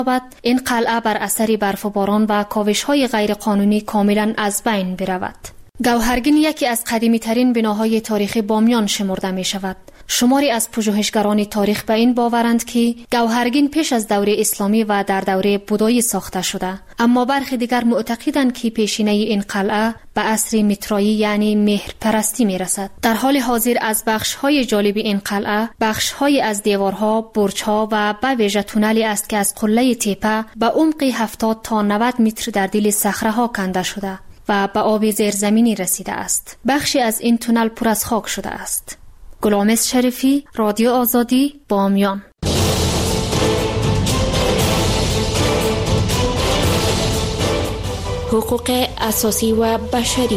این قلعه بر اثر برف و باران و کاوش‌های غیرقانونی کاملا از بین برود. گوهرگین یکی از قدیمی ترین بناهای تاریخی بامیان شمرده می شود. شماری از پژوهشگران تاریخ به این باورند که گوهرگین پیش از دوره اسلامی و در دوره بودایی ساخته شده، اما برخی دیگر معتقدند که پیشینه این قلعه به عصر میترایی یعنی مهرپرستی می رسد. در حال حاضر از بخش‌های جالب این قلعه، بخش‌های از دیوارها، برج‌ها و به ویژه تونلی است که از قله تپه به عمق 70 تا 90 متر در دل صخره‌ها کنده شده و به آب زیرزمینی رسیده است. بخشی از این تونل پر از خاک شده است. گلامز شریفی، رادیو آزادی، بامیان. حقوق اساسی و بشری.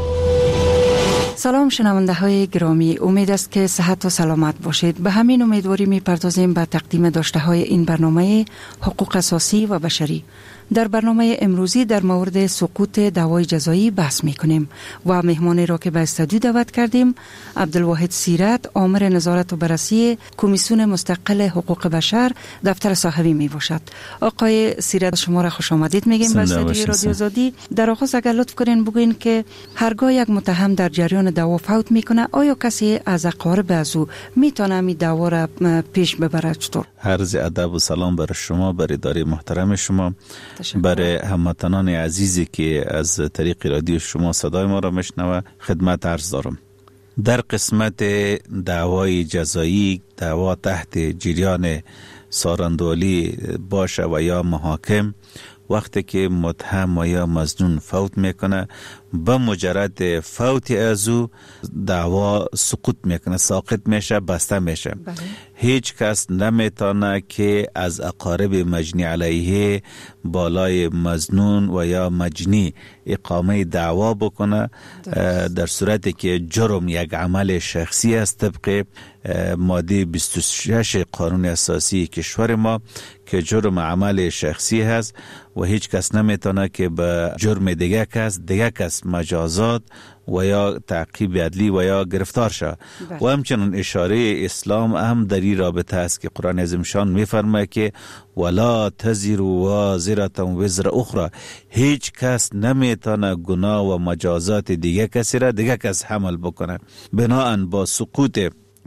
سلام شنونده های گرامی، امید است که صحت و سلامت باشید. به همین امیدواری می‌پردازیم به تقدیم داشته های این برنامه حقوق اساسی و بشری. در برنامه امروزی در مورد سقوط دعوای جزایی بحث می‌کنیم و مهمانی را که به استودیو دعوت کردیم عبدالواحد سیرت، آمر نظارت و بررسی کمیسیون مستقل حقوق بشر دفتر صاحبی میباشد. آقای سیرت، شما را خوش آمدید میگیم به استودیو رادیو آزادی. در آغاز اگر لطف کنین بگوین که هرگاه یک متهم در جریان دعوا فوت میکنه، آیا کسی از اقارب از او میتونه می دعوا را پیش ببره؟ چطور؟ عرض ادب و سلام برای شما، برای اداره محترم شما، برای هموطنان عزیزی که از طریق رادیو شما صدای ما را میشنوه خدمت عرض دارم. در قسمت دعوای جزایی، دعوا تحت جریان سارندولی باشه و یا محاکم، وقتی که متهم و یا مظنون فوت میکنه، به مجرد فوت از او دعوا سقوط میکنه، ساقط میشه، بسته میشه. هیچ کس نمیتونه که از اقارب مجنی علیه بالای مظنون و یا مجنی اقامه دعوا بکنه، در صورتی که جرم یک عمل شخصی است طبق ماده 26 قانون اساسی کشور ما که جرم عمل شخصی هست و هیچ کس نمیتونه که به جرم دیگه کس مجازات و یا تعقیب عدلی و یا گرفتار شد. و همچنین اشاره اسلام هم در این رابطه است که قرآن عظیم شان میفرماید که ولا تزر وازره وزر اخرى، هیچ کس نمیتونه گناه و مجازات دیگه کسی را دیگه کس حمل بکنه. بناهن با سقوط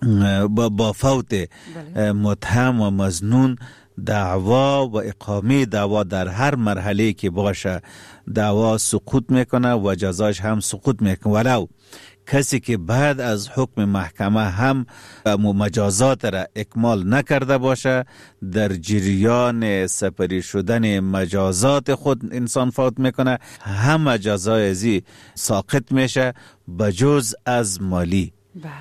با فوت متهم و مظنون دعوا و اقامه دعوا در هر مرحله که باشه دعوا سقوط میکنه و جزاش هم سقوط میکنه، ولو کسی که بعد از حکم محکمه هم مجازات را اکمال نکرده باشه، در جریان سپری شدن مجازات خود انسان فوت میکنه، هم جزای ازی ساقط میشه بجز از مالی.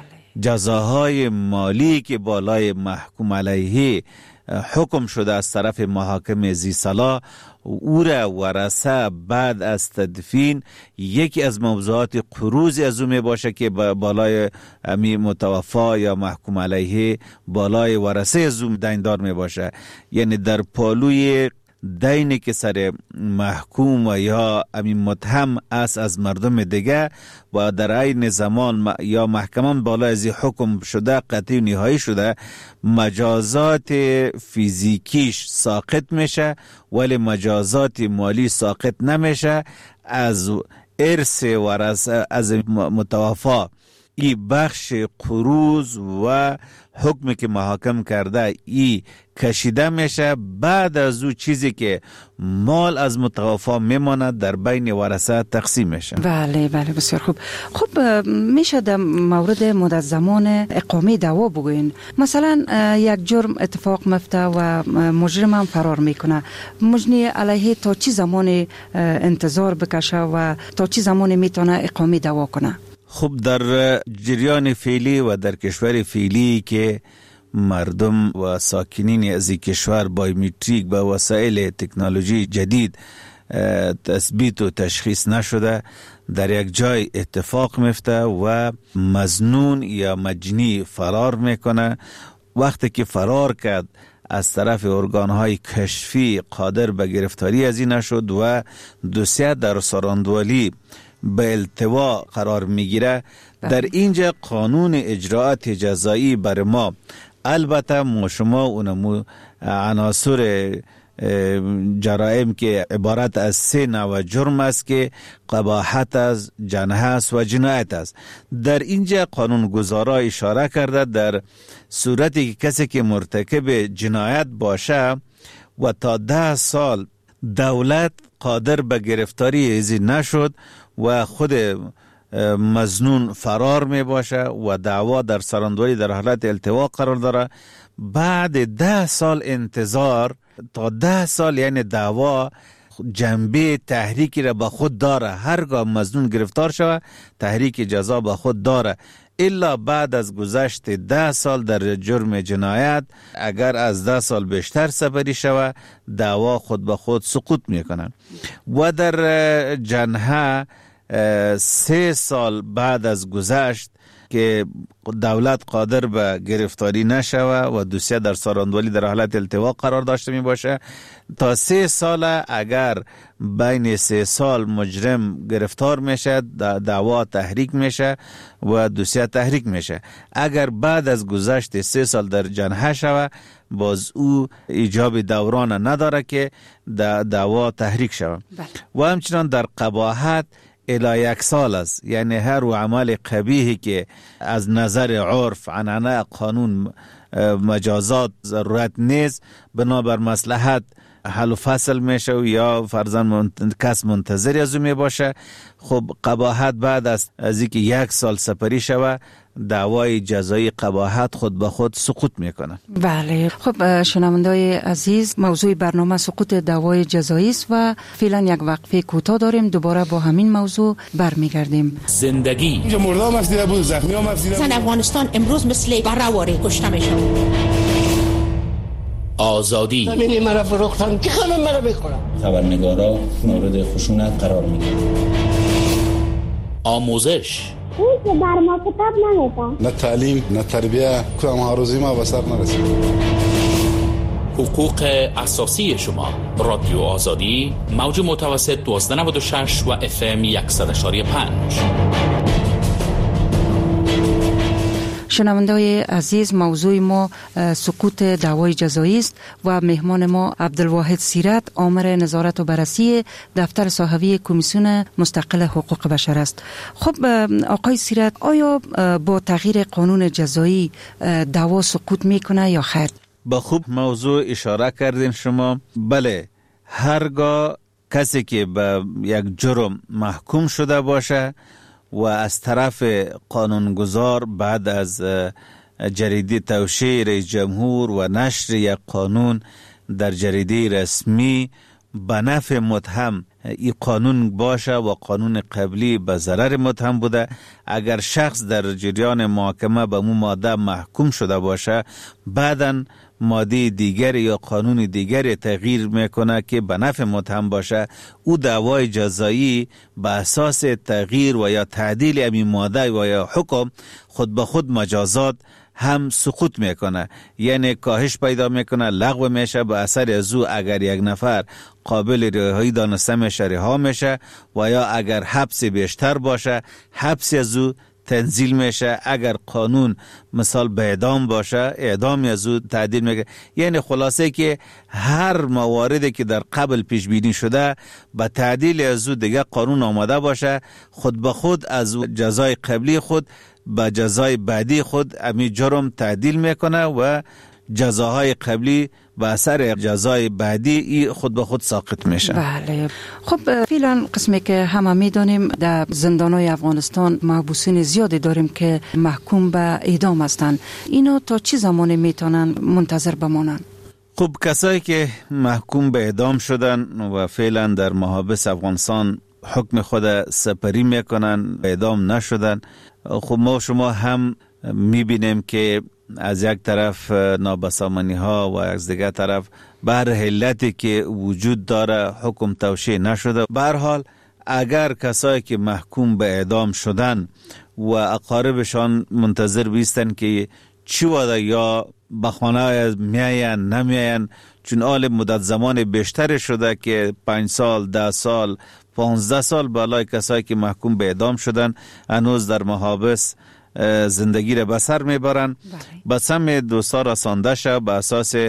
جزاهای مالی که بالای محکوم علیه حکم شده از طرف محاکم ذی صلاح، او را ورثه بعد از تدفین یکی از موضوعات قروض از او می باشه که بالای امی متوفا یا محکوم علیه بالای ورثه از او دیندار می باشه. یعنی در پالوی دینی که سر محکوم و یا امین متهم است از مردم دیگه و در عین زمان یا محکمان بالا از حکم شده قطعی نهایی شده، مجازات فیزیکیش ساقط میشه ولی مجازات مالی ساقط نمیشه. از ارث ورثه از متوفا این بخش قروض و حکمی که محاکم کرده ای کشیده میشه، بعد از او چیزی که مال از متوفا میماند در بین ورثه تقسیم میشه. بله بسیار خوب. خب میشه در مورد مدت زمان اقامه دعوا بگوین؟ مثلا یک جرم اتفاق میفته و مجرم هم فرار میکنه، مجنی علیه تا چی زمان انتظار بکشه و تا چی زمان میتونه اقامه دعوا کنه؟ خب در جریان فعلی و در کشور فعلی که مردم و ساکنین از کشور بایومتریک به وسایل تکنولوژی جدید تثبیت و تشخیص نشده، در یک جای اتفاق میفته و مظنون یا مجنی فرار میکنه. وقتی که فرار کرد از طرف ارگانهای کشفی قادر به گرفتاری از این نشد و دوسیه در ساراندولی به التوا قرار میگیره، در اینجا قانون اجراعات جزایی بر ما، البته ما شما اونمو عناصر جرائم که عبارت از 3 نوع جرم است که قباحت است، جنحه است و جنایت است. در اینجا قانونگذارا اشاره کرده در صورتی که کسی که مرتکب جنایت باشه و تا 10 سال دولت قادر به گرفتاری ایزی نشد و خود مظنون فرار می باشه و دعوا در سراندولی در حالت التوا قرار داره، بعد 10 سال انتظار تا 10 سال، یعنی دعوا جنبه تحریکی را به خود داره، هرگاه مظنون گرفتار شود تحریک جزا به خود داره، الا بعد از گذشت 10 سال در جرم جنایت اگر از 10 سال بیشتر سپری شود دعوا خود به خود سقوط میکنن. و در جنحه 3 سال بعد از گذشت که دولت قادر به گرفتاری نشوه و دوسیه در ساراندولی در حالت التوا قرار داشته می باشه، تا 3 سال اگر بین 3 سال مجرم گرفتار میشه دعوا تحریک میشه و دوسیه تحریک میشه. اگر بعد از گذشت 3 سال در جنحه شوه باز او ایجاب دوران نداره که دعوا تحریک شوه. و همچنان در قباحت الی 1 سال است، یعنی هر عمل قبیحی که از نظر عرف عنعنه قانون مجازات ضرورت نیست بنابر مصلحت حل و فصل میشه و یا فرضاً کس منتظر از او می باشه. خب قباحت بعد از اینکه 1 سال سپری شوه دعوای جزایی قباحت خود به خود سقوط میکنه. بله، خب شنونده‌های عزیز، موضوع برنامه سقوط دعوای جزایی است و فعلا یک وقفه کوتاه داریم، دوباره با همین موضوع برمیگردیم. زندگی اینجا مردم افزیده بود، زخمی هم افزیده بود. افغانستان امروز مثل برهواره کشته میشه. آزادی همینی مرا فروختن که خانم مرا بخورم. خبرنگارا مورد خشونت قرار میگیرن. آموزش که بر ما کتاب نمیدن، نه تعلیم نه تربیه، کدام ها روزی ما بسر نرسید. حقوق اساسی شما. رادیو آزادی، موج متوسط 1296 و FM 100.5. شنونده‌های عزیز، موضوع ما سقوط دعوای جزایی است و مهمان ما عبدالواحد سیرت، آمر نظارت و بررسی دفتر صحوی کمیسیون مستقل حقوق بشر است. خب آقای سیرت، آیا با تغییر قانون جزایی دعوا سقوط میکنه یا خیر؟ با خوب موضوع اشاره کردین شما. بله، هرگاه کسی که به یک جرم محکوم شده باشه و از طرف قانونگذار بعد از جریده توشیح رئیس جمهور و نشر یک قانون در جریده رسمی به نفع متهم این قانون باشه و قانون قبلی به ضرر متهم بوده، اگر شخص در جریان محاکمه به مو ماده محکوم شده باشه بعداً ماده دیگری یا قانون دیگری تغییر میکنه که به نفع متهم باشه، او دعوای جزایی به اساس تغییر و یا تعدیل همین ماده و یا حکم خود به خود مجازات هم سقوط میکنه، یعنی کاهش پیدا میکنه، لغو میشه. به اثر از او اگر یک نفر قابل رهایی دانسته میشه رها میشه و یا اگر حبس بیشتر باشه حبس از او تنزیل میشه. اگر قانون مثال به اعدام باشه اعدامی از او تعدیل میکنه. یعنی خلاصه که هر مواردی که در قبل پیش بینی شده به تعدیل از او دیگه قانون آماده باشه، خود به خود از جزای قبلی خود به جزای بعدی خود امی جرم تعدیل میکنه و جزاهای قبلی به اثر جزای بعدی خود به خود ساقط میشه. بله، خب فعلا قسمی که همه میدانیم در زندانهای افغانستان محبوسین زیادی داریم که محکوم به اعدام هستند. اینا تا چه زمانی میتونن منتظر بمانند؟ خب کسایی که محکوم به اعدام شدن و فعلا در محابس افغانستان حکم خود سپری میکنن، اعدام نشدن، خب ما شما هم میبینیم که از یک طرف نابسامانی ها و از دیگر طرف بر علتی که وجود داره حکم توشیح نشده. به هر حال اگر کسایی که محکوم به اعدام شدن و اقاربشان منتظر بیستن که چی وعده یا به خانه میاین نمیاین، چون آل مدت زمان بیشتر شده که 5 سال 10 سال 15 سال بالای کسایی که محکوم به اعدام شدن هنوز در محابس زندگی را به سر میبرن. به سم دوستا رسانده شد به اساس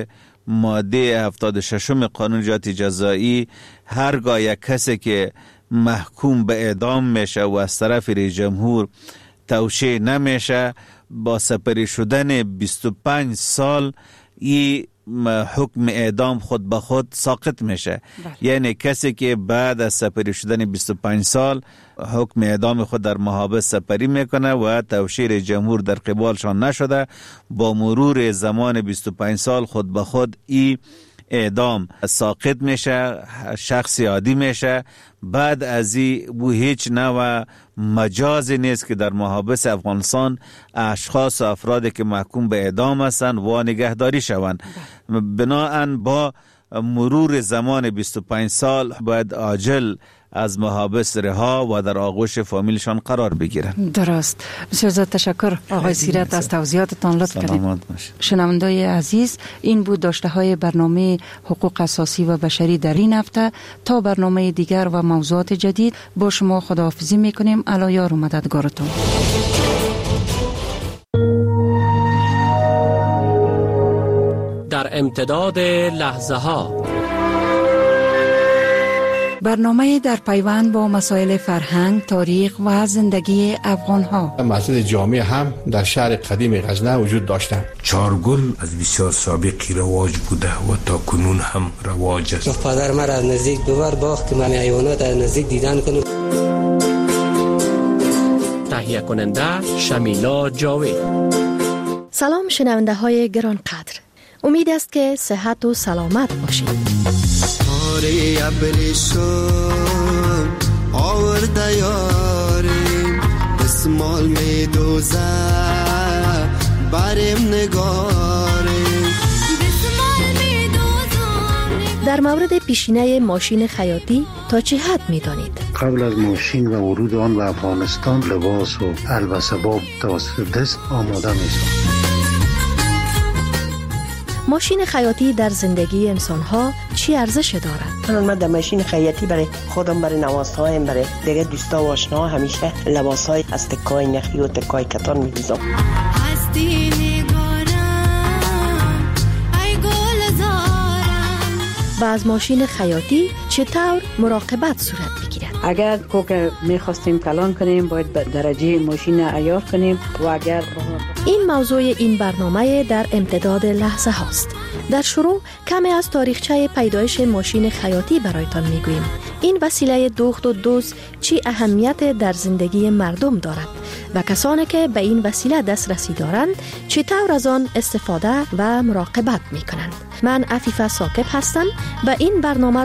ماده 76 قانون جنایت جزایی هرگاه یک کسی که محکوم به اعدام میشه و از طرف رئیس جمهور توشیح نمیشه با سپری شدن 25 سال این حکم اعدام خود به خود ساقط میشه. یعنی کسی که بعد از سپری شدن 25 سال حکم اعدام خود در محابس سپری میکنه و توشیح جمهور در قبالشان نشده، با مرور زمان 25 سال خود به خود این اعدام ساقط میشه، شخص عادی میشه. بعد از این هیچ نوع مجازی نیست که در محابس افغانستان اشخاص و افرادی که محکوم به اعدام هستند و نگهداری شوند. بناهن با مرور زمان 25 سال باید عاجل از محابس رها و در آغوش فامیلشان قرار بگیرند. درست. بسیار زیاد تشکر آقای سیرت از توضیحاتتان، لطف کردید. شنوندای عزیز، این بود داشته های برنامه حقوق اساسی و بشری در این هفته. تا برنامه دیگر و موضوعات جدید با شما خداحافظی میکنیم. الا یار و مددگارتون. در امتداد لحظه ها، برنامه در پیوند با مسائل فرهنگ، تاریخ و زندگی افغان ها. مسجد جامع هم در شهر قدیم غزنه وجود داشتند. چارگل از بسیار سابقی رواج بوده و تا کنون هم رواج است. پدر مرا از نزدیک دوبار باخت که من حیوانات از نزدیک دیدن کنم. تهیه کننده شمیلا جاوید. سلام شنونده های گرانقدر، امید است که صحت و سلامت باشید. ابریشم آورده یاریم اسمال می دوزه بریم نگاریم. در مورد پیشینه ماشین خیاطی تا چه حد می دانید؟ قبل از ماشین و ورود آن به افغانستان لباس و البسباب توسط دست آماده می شد. ماشین خیاطی در زندگی انسان‌ها چی ارزش دارد؟ من در ماشین خیاطی برای خودم، برای نوازهایم، برای دیگه دوستا و آشناها همیشه لباس‌های از تکای نخی و تکای کتان می‌ریزم. با از ماشین خیاطی چطور مراقبت صورت بگیرد؟ اگر کوک می‌خواستیم کلان کنیم باید درجه ماشین عیار کنیم و اگر این موضوع این برنامه در امتداد لحظه هاست. در شروع کمی از تاریخچه پیدایش ماشین خیاطی برایتان میگوییم. این وسیله دوخت و دوز چی اهمیت در زندگی مردم دارد و کسانی که به این وسیله دسترسی دارند چطور از آن استفاده و مراقبت میکنند. من عفیفه ثاقب هستم و این برنامه